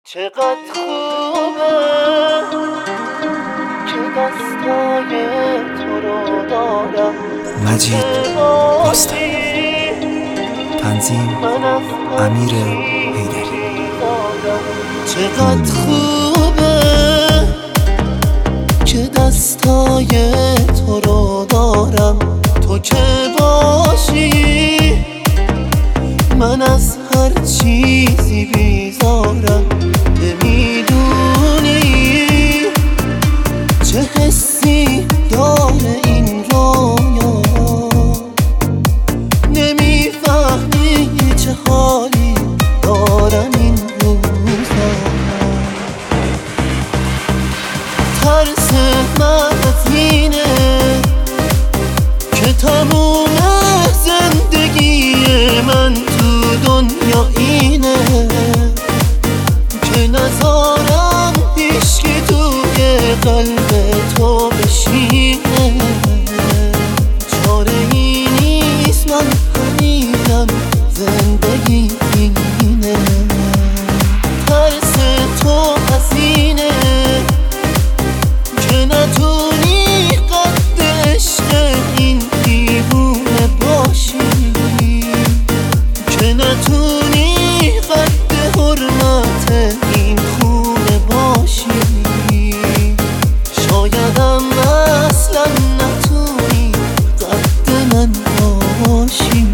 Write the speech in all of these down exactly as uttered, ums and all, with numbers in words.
چقدر خوبه که دستای تو رو دارم. مجید رستمی، تنظیم امیر حیدری. چقدر خوبه که دستای تو رو دارم. تو که باشی من از هر چیزی بیزارم. نمیدونی چه حسی داره این رویا، نمیفهمی چه حالی دارم این روزا. ترس من از اینه که تموم زندگی من تو دنیا اینه که نذارم هیچکی توی قلب تو بشینه. چاره ای نیست، من همینم، زندگی اینه. ترس تو از اینه که نتونی قد عشق این دیوونه باشی، که نتونی قد حرمت این خونه باشی. شایدم اصلا نتونی قد من باشی.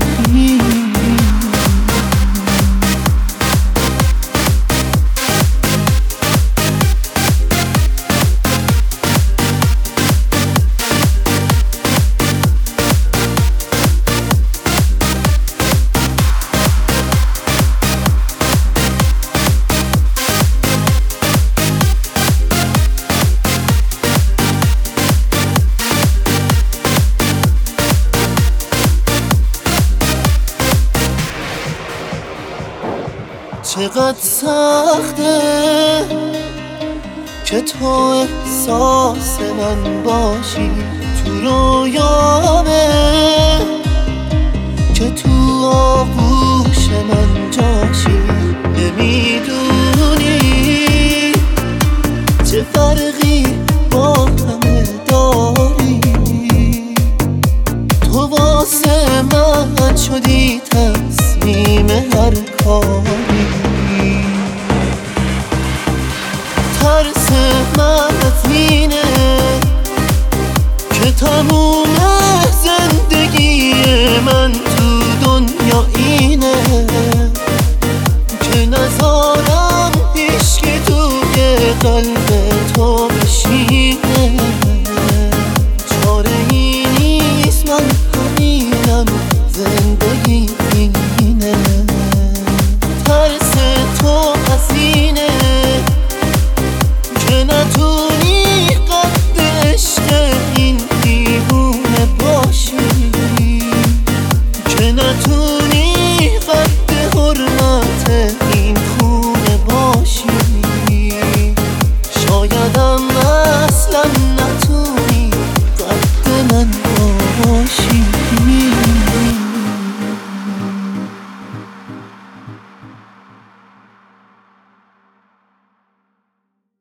چقدر سخته که تو احساس من باشی، تو رویامه که تو آغوش من جاشی. نمیدونی چه فرقی با همه داری، تو واسه من شدی تصمیم هر کاری. ترس من از اینه که تموم زندگی من تو دنیا اینه که نذارم هیچکی توی قلب تو بشه.